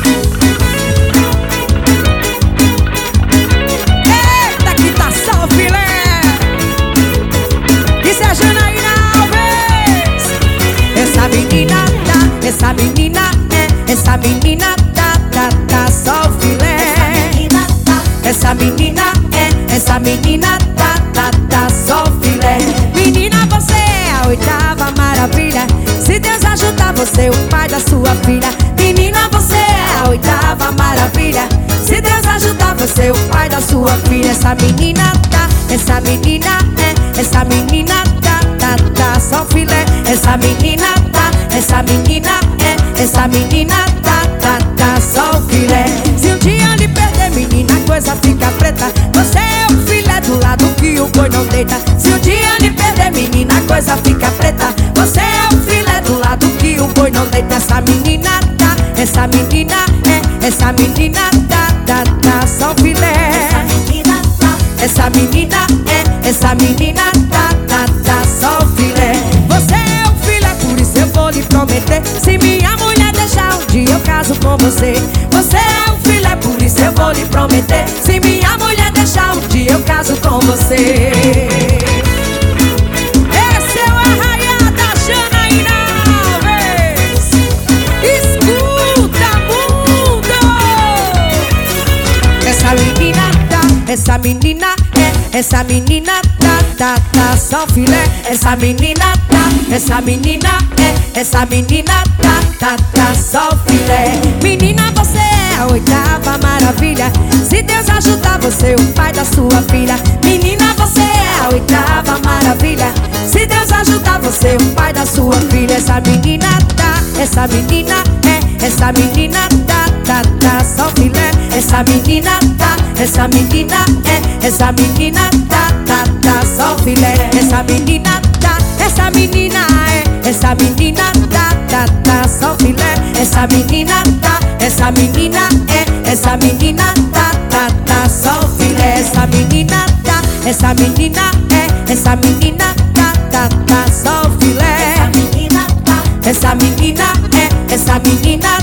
Eita, que tá só o filé. Isso é a Janaína Alves. Essa menina tá, essa menina essa menina tá só o filé. Essa menina essa menina tá só o filé. Menina, você é a oitava maravilha. Se Deus ajudar você, o pai da sua filha. Menina, você é a oitava maravilha. Se Deus ajudar você, o pai da sua filha. Essa menina tá, essa menina essa menina tá só o filé. Essa menina tá, essa menina essa menina tá só o filé. Se um dia lhe perder, menina, a coisa fica preta. Você é o filé do lado que o boi não deita. Se um dia lhe perder, menina, a coisa fica preta. Você é o filé do lado que o boi não deita. Essa menina tá, essa menina essa menina tá só o filé. Essa menina essa menina tá só o filé. Você é o filé, por isso eu vou lhe prometer. Se minha mulher deixar, um dia eu caso com você. Você é o filé, por isso eu vou lhe prometer. Se minha mulher deixar, um dia eu caso com você. Esse é o Arraiá da Janaína Alves. Escuta, mundo. Essa menina tá, essa menina essa menina tá só o filé. Essa menina tá, essa menina essa menina tá só o filé. Menina, você é a oitava maravilha. Se Deus ajudar você, o pai da sua filha. Menina, você é a oitava maravilha. Se Deus ajudar você, o pai da sua filha. Essa menina tá, essa menina essa menina tá só o filé. Essa menina tá, essa menina essa menina tá só o filé. Essa menina tá, essa menina essa menina tá só o filé. Essa menina tá, essa menina essa menina tá só o filé. Essa menina tá, essa menina essa menina tá só o filé. Essa menina essa menina essa menina